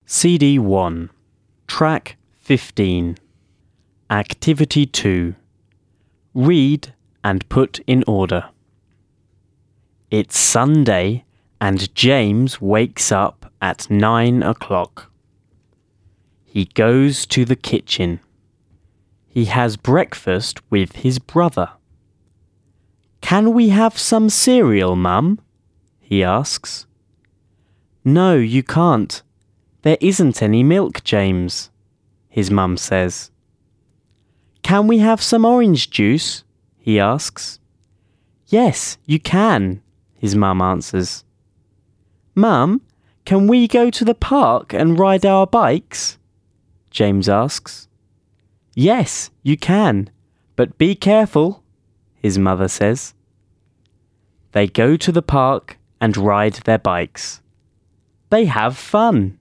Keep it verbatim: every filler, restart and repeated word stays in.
C D one, Track fifteen, Activity two. Read and put in order. It's Sunday and James wakes up at nine o'clock. He goes to the kitchen. He has breakfast with his brother. "Can we have some cereal, Mum?" he asks. "No, you can't. There isn't any milk, James," his mum says. "Can we have some orange juice?" he asks. "Yes, you can," his mum answers. "Mum, can we go to the park and ride our bikes?" James asks. "Yes, you can, but be careful," his mother says. They go to the park and ride their bikes. They have fun.